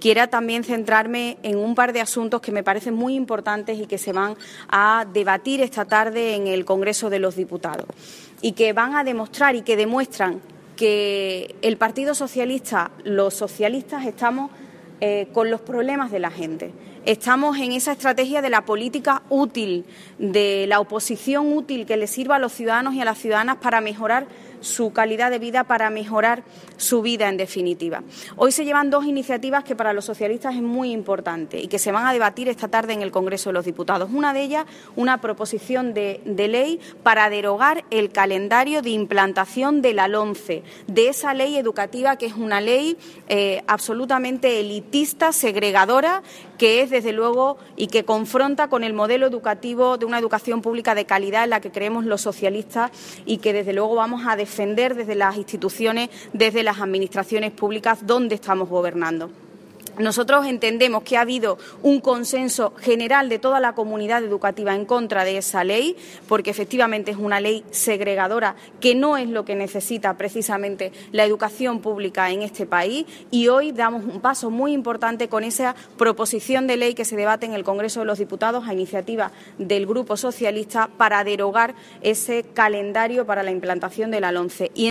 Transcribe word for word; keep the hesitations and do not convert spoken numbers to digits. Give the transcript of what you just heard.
quiera también centrarme en un par de asuntos que me parecen muy importantes y que se van a debatir esta tarde en el Congreso de los Diputados y que van a demostrar y que demuestran que el Partido Socialista, los socialistas, estamos eh, con los problemas de la gente. Estamos en esa estrategia de la política útil, de la oposición útil que le sirva a los ciudadanos y a las ciudadanas para mejorar su calidad de vida, para mejorar su vida, en definitiva. Hoy se llevan dos iniciativas que para los socialistas es muy importante y que se van a debatir esta tarde en el Congreso de los Diputados. Una de ellas, una proposición de, de ley para derogar el calendario de implantación de la LOMCE, de esa ley educativa que es una ley eh, absolutamente elitista, segregadora, que es, desde luego, y que confronta con el modelo educativo de una educación pública de calidad en la que creemos los socialistas y que, desde luego, vamos a defender desde las instituciones, desde las administraciones públicas donde estamos gobernando. Nosotros entendemos que ha habido un consenso general de toda la comunidad educativa en contra de esa ley, porque efectivamente es una ley segregadora que no es lo que necesita precisamente la educación pública en este país, y hoy damos un paso muy importante con esa proposición de ley que se debate en el Congreso de los Diputados a iniciativa del Grupo Socialista para derogar ese calendario para la implantación de la LOMCE. Y